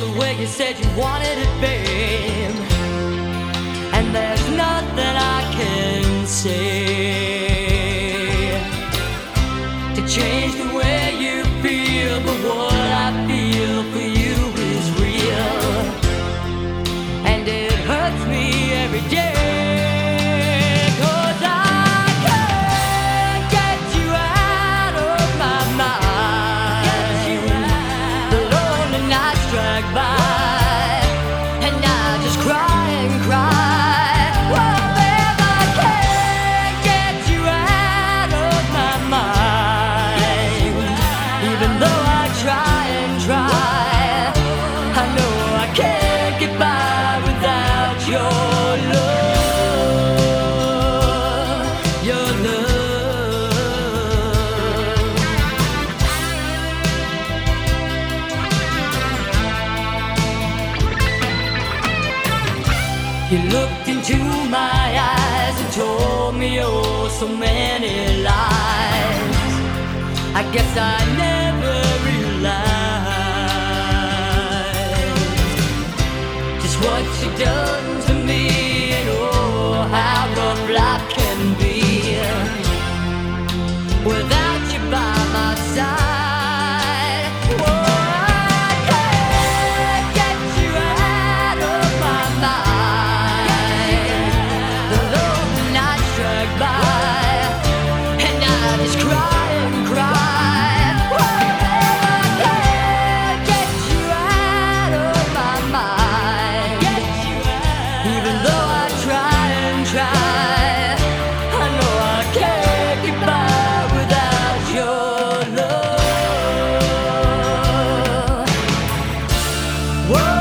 the way you said you wanted it, babe. And there's nothing I can say to change the way you feel, but what I feel for you is real, and it hurts me every day. You looked into my eyes and told me oh so many lies. I guess I never realized just what you done to me, and oh how rough life can be without you by my side. Whoa.